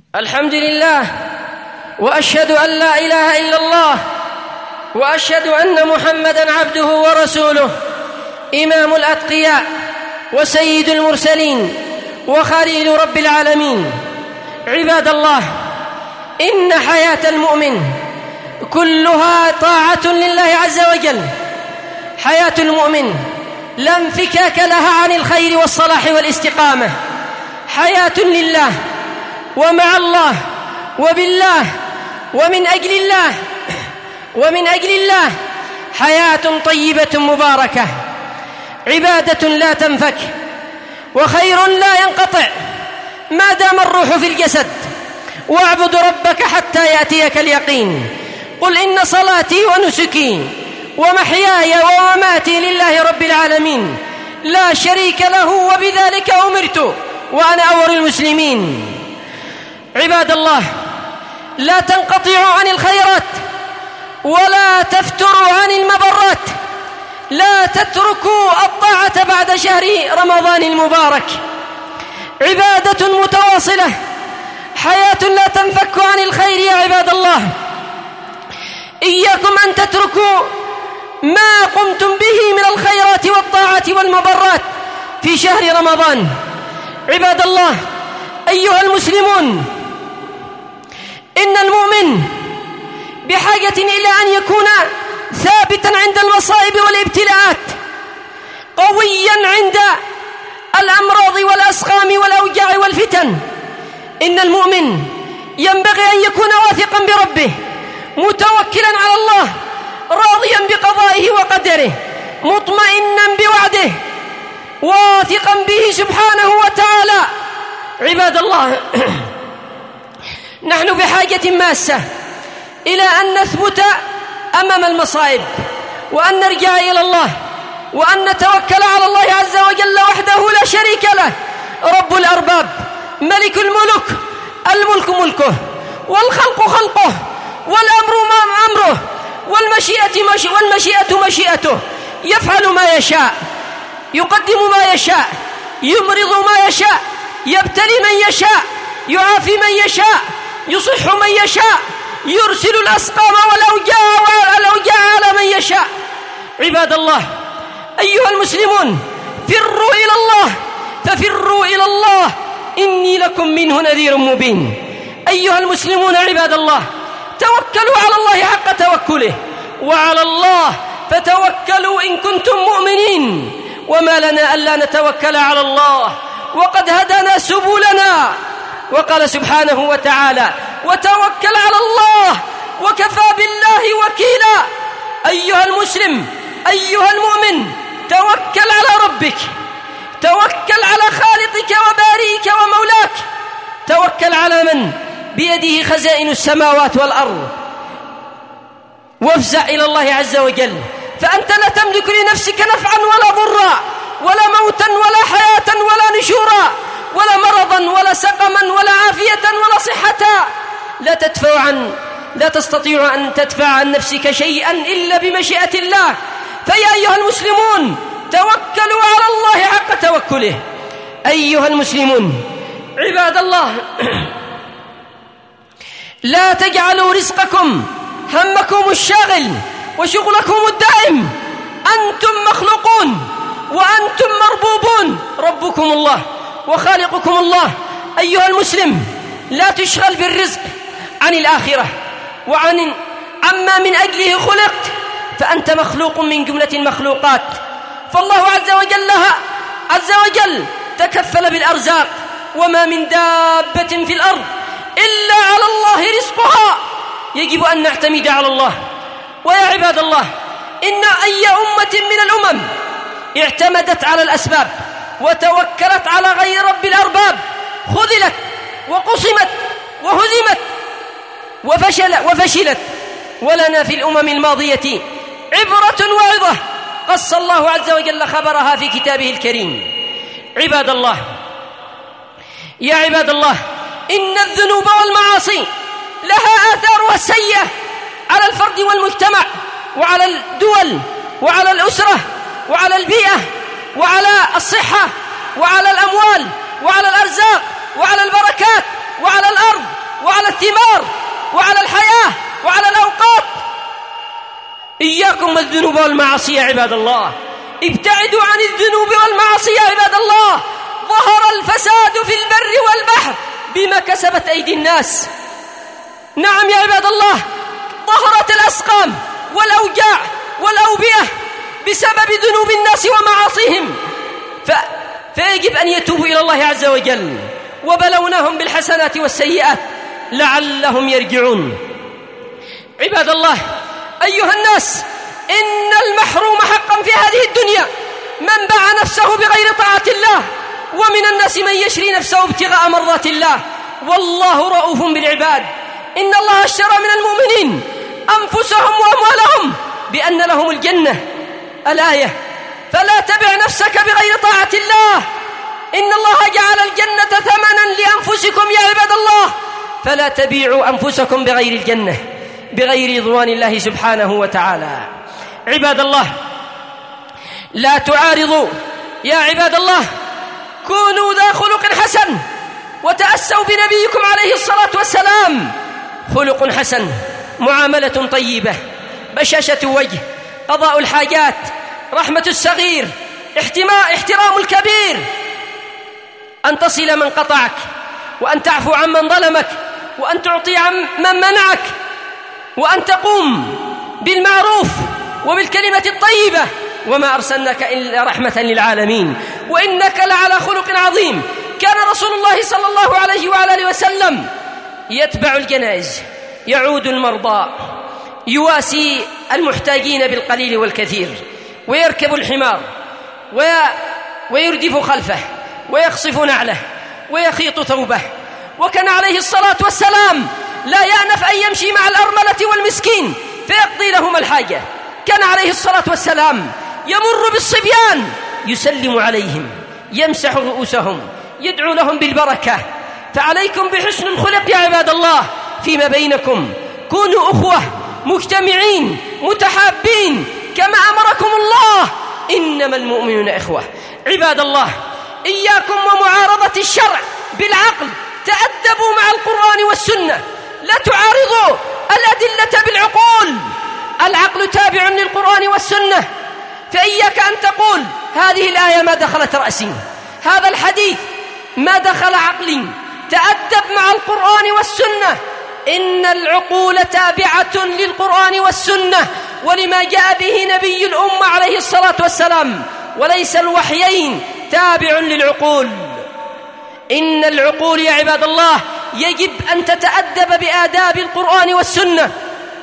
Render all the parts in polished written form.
الحمد لله، وأشهد أن لا إله إلا الله، وأشهد أن محمدًا عبده ورسوله، إمام الأتقياء وسيد المرسلين وخليل رب العالمين. عباد الله، إن حياة المؤمن كلها طاعة لله عز وجل. حياة المؤمن لا انفكاك لها عن الخير والصلاح والاستقامة، حياة لله ومع الله وبالله ومن أجل الله، حياة طيبة مباركة، عبادة لا تنفك وخير لا ينقطع ما دام الروح في الجسد. واعبد ربك حتى يأتيك اليقين. قل إن صلاتي ونسكي ومحياي ومماتي لله رب العالمين لا شريك له، وبذلك أمرت وأنا أول المسلمين. عباد الله، لا تنقطعوا عن الخيرات ولا تفتروا عن المبرات، لا تتركوا الطاعة بعد شهر رمضان المبارك. عبادة متواصلة، حياة لا تنفك عن الخير. يا عباد الله، إياكم أن تتركوا ما قمتم به من الخيرات والطاعات والمبرات في شهر رمضان. عباد الله، أيها المسلمون، إن المؤمن بحاجة إلى أن يكون ثابتا عند المصائب والابتلاءات، قويا عند الأمراض والأسقام والأوجاع والفتن. إن المؤمن ينبغي أن يكون واثقا بربه، متوكلا على الله، راضيا بقضائه وقدره، مطمئنا بوعده، واثقا به سبحانه وتعالى. عباد الله، نحن بحاجة ماسة إلى أن نثبت أمام المصائب، وأن نرجع إلى الله، وأن نتوكل على الله عز وجل وحده لا شريك له، رب الأرباب، ملك الملك، الملك ملكه، والخلق خلقه، والأمر أمره، والمشيئة مشيئته. يفعل ما يشاء، يقدم ما يشاء، يمرض ما يشاء، يبتلي من يشاء، يعافي من يشاء، يصح من يشاء، يرسل الأسقام والأوجاع على من يشاء. عباد الله، أيها المسلمون، فروا إلى الله، ففروا إلى الله، إني لكم منه نذير مبين. أيها المسلمون، عباد الله، توكلوا على الله حق توكله، وعلى الله فتوكلوا إن كنتم مؤمنين. وما لنا ألا نتوكل على الله وقد هدانا سبلنا، وقال سبحانه وتعالى: وتوكل على الله وكفى بالله وكيلا. أيها المسلم، أيها المؤمن، توكل على ربك، توكل على خالقك وبارئك ومولاك، توكل على من بيده خزائن السماوات والأرض، وافزع إلى الله عز وجل، فأنت لا تملك لنفسك نفعا ولا ضرا، ولا موتا ولا حياة ولا نشورا، ولا مرضا ولا سقما ولا عافية ولا صحة. لا تستطيع أن تدفع عن نفسك شيئا إلا بمشيئة الله. فيا أيها المسلمون، توكلوا على الله حق توكله. أيها المسلمون، عباد الله، لا تجعلوا رزقكم همكم الشاغل وشغلكم الدائم. أنتم مخلوقون وأنتم مربوبون، ربكم الله وخالقكم الله. أيها المسلم، لا تشغل بالرزق عن الآخرة عما من أجله خلقت، فأنت مخلوق من جملة المخلوقات، فالله عز وجل تكفل بالأرزاق، وما من دابة في الأرض إلا على الله رزقها. يجب أن نعتمد على الله. ويا عباد الله، إن أي أمة من الأمم اعتمدت على الأسباب وتوكلت على غير رب الأرباب خذلت وقصمت وهزمت وفشلت. ولنا في الأمم الماضية عبرة وعظة قص الله عز وجل خبرها في كتابه الكريم. عباد الله، يا عباد الله، إن الذنوب والمعاصي لها آثارها السيئة على الفرد والمجتمع، وعلى الدول، وعلى الأسرة، وعلى البيئة، وعلى الصحة، وعلى الأموال، وعلى الأرزاق، وعلى البركات، وعلى الأرض، الثمار وعلى الحياة وعلى الأوقات. إياكم الذنوب والمعاصي يا عباد الله، ابتعدوا عن الذنوب والمعاصي يا عباد الله. ظهر الفساد في البر والبحر بما كسبت أيدي الناس. نعم يا عباد الله، ظهرت الأسقام والأوجاع والأوبئة بسبب ذنوب الناس ومعاصيهم، فيجب أن يتوبوا إلى الله عز وجل. وبلوناهم بالحسنات والسيئات لعلهم يرجعون. عباد الله، أيها الناس، إن المحروم حقا في هذه الدنيا من باع نفسه بغير طاعة الله، ومن الناس من يشري نفسه ابتغاء مرضات الله، والله رؤوف بالعباد. إن الله اشترى من المؤمنين أنفسهم وأموالهم بأن لهم الجنة. الآية: فلا تبع نفسك بغير طاعة الله، إن الله جعل الجنة ثمنا لأنفسكم يا عباد الله، فلا تبيعوا أنفسكم بغير الجنة، بغير رضوان الله سبحانه وتعالى. عباد الله، لا تعارضوا يا عباد الله، كونوا ذا خلق حسن وتأسوا بنبيكم عليه الصلاة والسلام. خلق حسن، معاملة طيبة، بشاشة وجه، قضاء الحاجات، رحمة الصغير، احترام الكبير، أن تصل من قطعك، وأن تعفو عن من ظلمك، وأن تعطي عن من منعك، وأن تقوم بالمعروف وبالكلمة الطيبة. وما أرسلناك إلا رحمة للعالمين، وإنك لعلى خلق عظيم. كان رسول الله صلى الله عليه وآله وسلم يتبع الجنائز، يعود المرضى، يواسي المحتاجين بالقليل والكثير، ويركب الحمار ويردف خلفه، ويخصف نعله، ويخيط ثوبه. وكان عليه الصلاة والسلام لا يأنف أن يمشي مع الأرملة والمسكين فيقضي لهم الحاجة. كان عليه الصلاة والسلام يمر بالصبيان يسلم عليهم، يمسح رؤوسهم، يدعو لهم بالبركة. فعليكم بحسن الخلق يا عباد الله فيما بينكم، كونوا أخوة مجتمعين متحابين كما أمركم الله، إنما المؤمنون إخوة. عباد الله، إياكم ومعارضة الشرع بالعقل، تأدبوا مع القرآن والسنة، لا تعارضوا الأدلة بالعقول. العقل تابع للقرآن والسنة، فإياك أن تقول هذه الآية ما دخلت رأسي، هذا الحديث ما دخل عقلي. تأدب مع القرآن والسنة، إن العقول تابعة للقرآن والسنة ولما جاء به نبي الأمة عليه الصلاة والسلام، وليس الوحيين تابع للعقول. إن العقول يا عباد الله يجب أن تتأدب بآداب القرآن والسنة،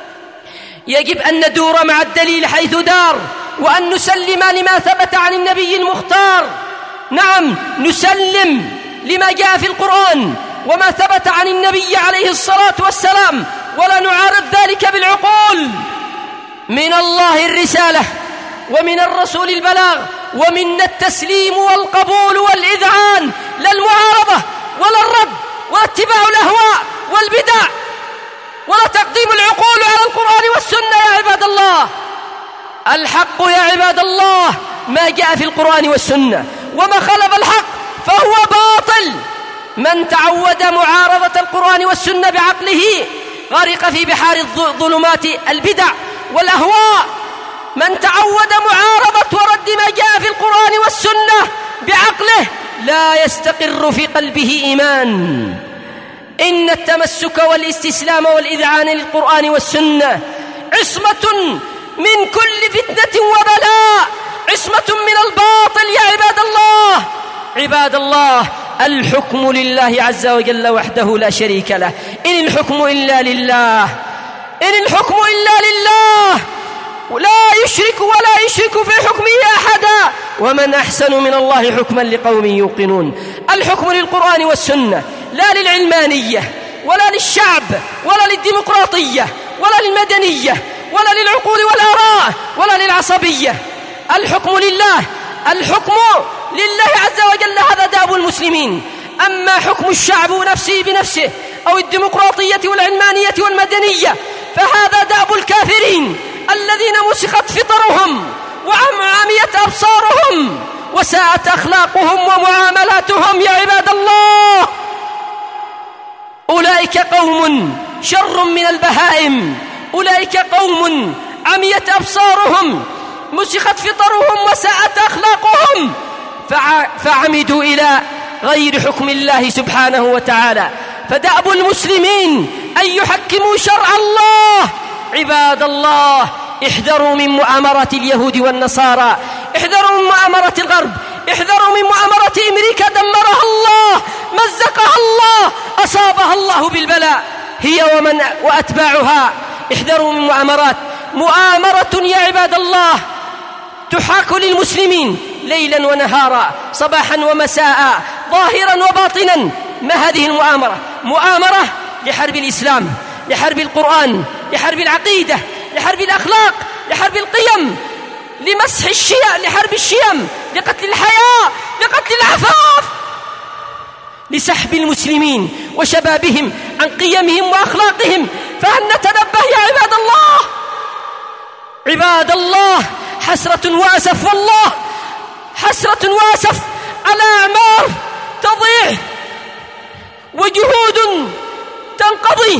يجب أن ندور مع الدليل حيث دار، وأن نسلم لما ثبت عن النبي المختار. نعم، نسلم لما جاء في القرآن وما ثبت عن النبي عليه الصلاة والسلام، ولا نعارض ذلك بالعقول. من الله الرسالة، ومن الرسول البلاغ، ومنا التسليم والقبول والإذعان، لا المعارضة ولا الرد ولا اتباع الأهواء والبدع، ولا تقديم العقول على القرآن والسنة يا عباد الله. الحق يا عباد الله ما جاء في القرآن والسنة، وما خالف الحق فهو باطل. من تعود معارضة القرآن والسنة بعقله غرق في بحار الظلمات البدع والأهواء. من تعود معارضة ورد ما جاء في القرآن والسنة بعقله لا يستقر في قلبه إيمان. إن التمسك والاستسلام والإذعان للقرآن والسنة عصمة من كل فتنة وبلاء، عصمة من الباطل يا عباد الله. عباد الله، الحكم لله عز وجل وحده لا شريك له، إن الحكم إلا لله، إن الحكم إلا لله، لا يشرك ولا يشرك في حكمه أحدا، ومن أحسن من الله حكما لقوم يوقنون. الحكم للقرآن والسنة، لا للعلمانية ولا للشعب ولا للديمقراطية ولا للمدنية ولا للعقول والآراء ولا للعصبية. الحكم لله، الحكم لله عز وجل، هذا داب المسلمين. أما حكم الشعب نفسه بنفسه أو الديمقراطية والعلمانية والمدنية فهذا داب الكافرين الذين مسخت فطرهم وعميت أبصارهم وساءت أخلاقهم ومعاملاتهم يا عباد الله. أولئك أولئك قوم شر من البهائم، أولئك قوم عميت أبصارهم، مسخت فطرهم، وساءت أخلاقهم، فعمدوا إلى غير حكم الله سبحانه وتعالى. فدأب المسلمين أن يحكموا شرع الله. عباد الله، احذروا من مؤامرة اليهود والنصارى، احذروا من مؤامرة الغرب، احذروا من مؤامرة أمريكا، دمرها الله، مزقها الله، أصابها الله بالبلاء هي ومن وأتباعها. احذروا من مؤامرة يا عباد الله تحاك للمسلمين ليلا ونهارا، صباحا ومساء، ظاهرا وباطنا. ما هذه المؤامرة؟ مؤامرة لحرب الإسلام، لحرب القرآن، لحرب العقيدة، لحرب الأخلاق، لحرب القيم، لمسح الشيم، لحرب الشيم، لقتل الحياة، لقتل العفاف، لسحب المسلمين وشبابهم عن قيمهم وأخلاقهم. فهل نتنبه يا عباد الله؟ عباد الله، حسرة وأسف، والله حسرة وأسف على أعمار تضيع وجهود تنقضي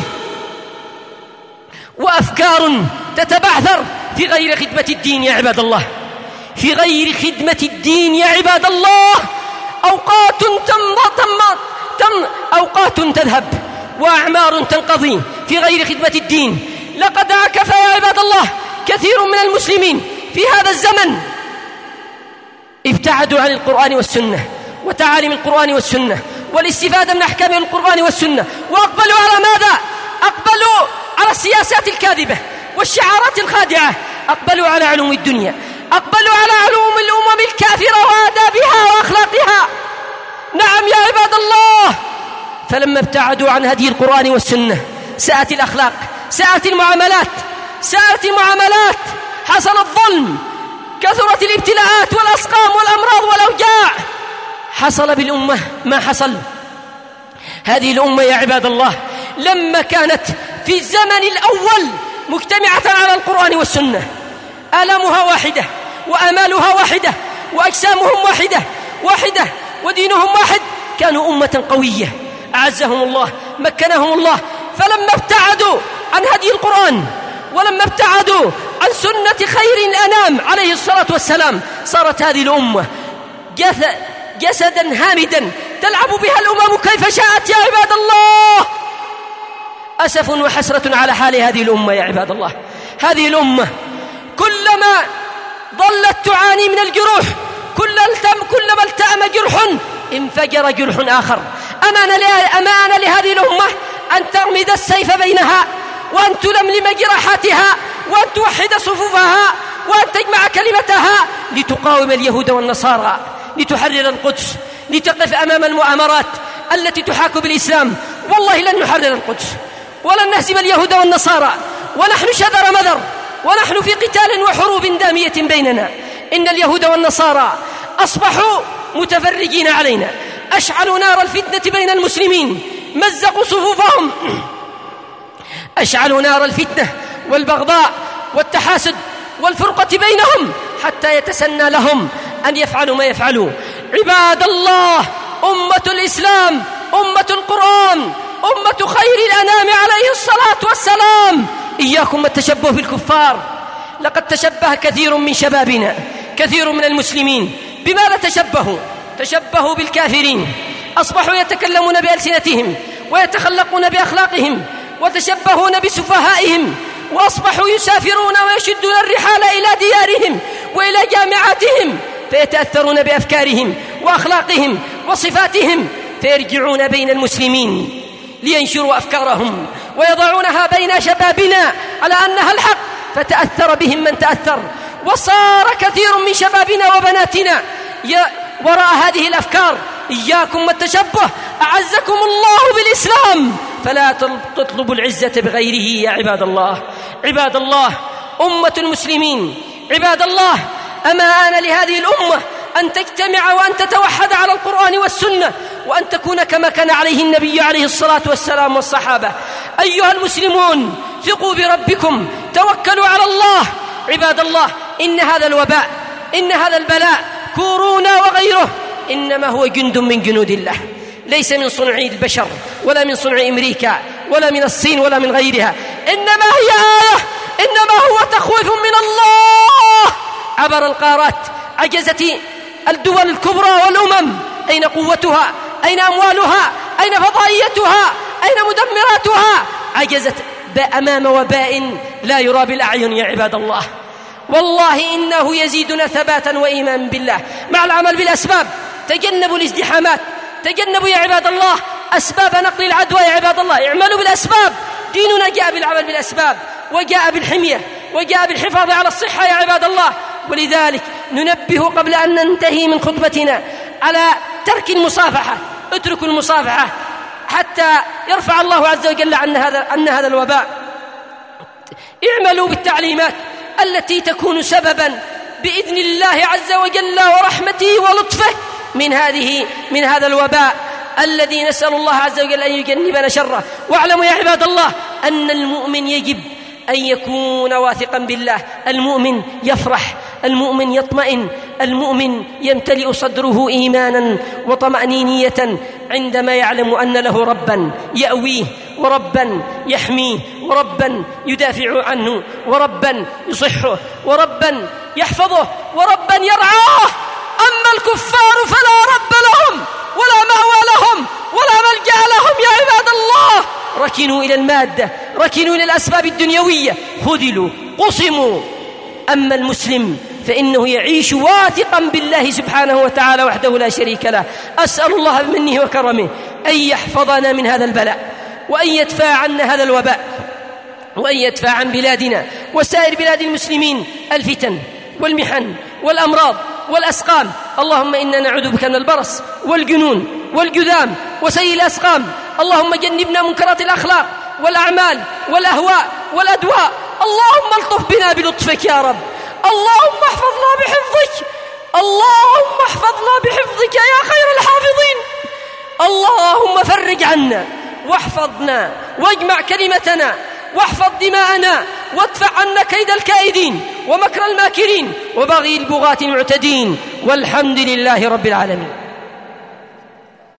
وأفكار تتبعثر في غير خدمة الدين يا عباد الله، في غير خدمة الدين يا عباد الله. أوقات تذهب وأعمار تنقضي في غير خدمة الدين. لقد عكف يا عباد الله كثير من المسلمين في هذا الزمن، ابتعدوا عن القرآن والسنة وتعاليم القرآن والسنة والاستفادة من أحكام القرآن والسنة، وأقبلوا على ماذا؟ أقبلوا على السياسات الكاذبة والشعارات الخادعة، أقبلوا على علوم الدنيا، أقبلوا على علوم الأمم الكافرة وآدابها وأخلاقها. نعم يا عباد الله، فلما ابتعدوا عن هدي القرآن والسنة ساءت الأخلاق، ساءت المعاملات، حصل الظلم، كثرت الابتلاءات والأسقام والأمراض والأوجاع، حصل بالأمة ما حصل. هذه الأمة يا عباد الله لما كانت في الزمن الأول مجتمعة على القرآن والسنة، آلامها واحدة وآمالها واحدة وأجسامهم واحدة ودينهم واحد، كانوا أمة قوية أعزهم الله مكنهم الله. فلما ابتعدوا عن هدي القرآن ولما ابتعدوا عن سنة خير الأنام عليه الصلاة والسلام، صارت هذه الأمة جسدا هامدا تلعب بها الأمم كيف شاءت يا عباد الله. أسف وحسرة على حال هذه الأمة يا عباد الله. هذه الأمة كلما ظلت تعاني من الجروح، كلما التأم جرح انفجر جرح آخر. أمان لهذه الأمة أن ترمد السيف بينها، وأن تلملم جراحاتها، وأن توحد صفوفها، وأن تجمع كلمتها لتقاوم اليهود والنصارى، لتحرر القدس، لتقف أمام المؤامرات التي تحاك بالإسلام. والله لن نحرر القدس ولن نهزم اليهود والنصارى، ونحن شذر مذر، ونحن في قتال وحروب دامية بيننا. إن اليهود والنصارى أصبحوا متفرجين علينا، أشعلوا نار الفتنة بين المسلمين، مزقوا صفوفهم، أشعلوا نار الفتنة والبغضاء والتحاسد والفرقة بينهم حتى يتسنى لهم أن يفعلوا ما يفعلوا. عباد الله، أمة الإسلام، أمة القرآن، أمة خير الأنام عليه الصلاة والسلام، إياكم التشبه بالكفار. لقد تشبه كثير من شبابنا، كثير من المسلمين. بماذا تشبهوا بالكافرين، أصبحوا يتكلمون بألسنتهم ويتخلقون بأخلاقهم، وتشبهون بسفهائهم، وأصبحوا يسافرون ويشدون الرحال إلى ديارهم وإلى جامعاتهم، فيتأثرون بأفكارهم وأخلاقهم وصفاتهم، فيرجعون بين المسلمين لينشروا أفكارهم ويضعونها بين شبابنا على أنها الحق، فتأثر بهم من تأثر، وصار كثير من شبابنا وبناتنا وراء هذه الأفكار. إياكم التشبه، أعزكم الله بالإسلام، فلا تطلبوا العزة بغيره يا عباد الله. عباد الله، أمة المسلمين، عباد الله، أما آن لهذه الأمة أن تجتمع وأن تتوحد على القرآن والسنة، وأن تكون كما كان عليه النبي عليه الصلاة والسلام والصحابة. أيها المسلمون، ثقوا بربكم، توكلوا على الله. عباد الله، إن هذا الوباء، إن هذا البلاء، كورونا وغيره، إنما هو جند من جنود الله. ليس من صنع البشر ولا من صنع أمريكا ولا من الصين ولا من غيرها، إنما هي آية، إنما هو تخويف من الله. عبر القارات عجزت الدول الكبرى والأمم، أين قوتها؟ أين أموالها؟ أين فضائيتها؟ أين مدمراتها؟ عجزت أمام وباء لا يرى بالأعين يا عباد الله. والله إنه يزيدنا ثباتا وإيمان بالله مع العمل بالأسباب. تجنبوا الازدحامات، تجنبوا يا عباد الله أسباب نقل العدوى يا عباد الله، اعملوا بالأسباب. ديننا جاء بالعمل بالأسباب، وجاء بالحمية، وجاء بالحفاظ على الصحة يا عباد الله. ولذلك ننبه قبل أن ننتهي من خطبتنا على ترك المصافحة. اتركوا المصافحة حتى يرفع الله عز وجل عن هذا الوباء. اعملوا بالتعليمات التي تكون سببا بإذن الله عز وجل ورحمته ولطفه من هذا الوباء الذي نسأل الله عز وجل أن يجنبنا شره. واعلموا يا عباد الله أن المؤمن يجب أن يكون واثقا بالله. المؤمن يفرح، المؤمن يطمئن، المؤمن يمتلئ صدره إيمانا وطمأنينية عندما يعلم أن له ربا يأويه، وربا يحميه، وربا يدافع عنه، وربا يصحه، وربا يحفظه، وربا يرعاه. أما الكفار فلا رب لهم ولا مأوى لهم ولا ملجأ لهم يا عباد الله. ركنوا إلى المادة، ركنوا إلى الأسباب الدنيوية، خذلوا، قصموا. أما المسلم فإنه يعيش واثقا بالله سبحانه وتعالى وحده لا شريك له. أسأل الله بمنه وكرمه أن يحفظنا من هذا البلاء، وأن يدفع عنا هذا الوباء، وأن يدفع عن بلادنا وسائر بلاد المسلمين الفتن والمحن والأمراض والأسقام. اللهم إنا نعوذ بك من البرص والجنون والجذام وسيء الأسقام. اللهم جنبنا منكرات الأخلاق والأعمال والأهواء والأدواء. اللهم الطف بنا بلطفك يا رب. اللهم احفظنا بحفظك، اللهم احفظنا بحفظك يا خير الحافظين. اللهم فرج عنا واحفظنا واجمع كلمتنا واحفظ دماءنا وادفع عنا كيد الكائدين ومكر الماكرين وبغي البغاة المعتدين، والحمد لله رب العالمين.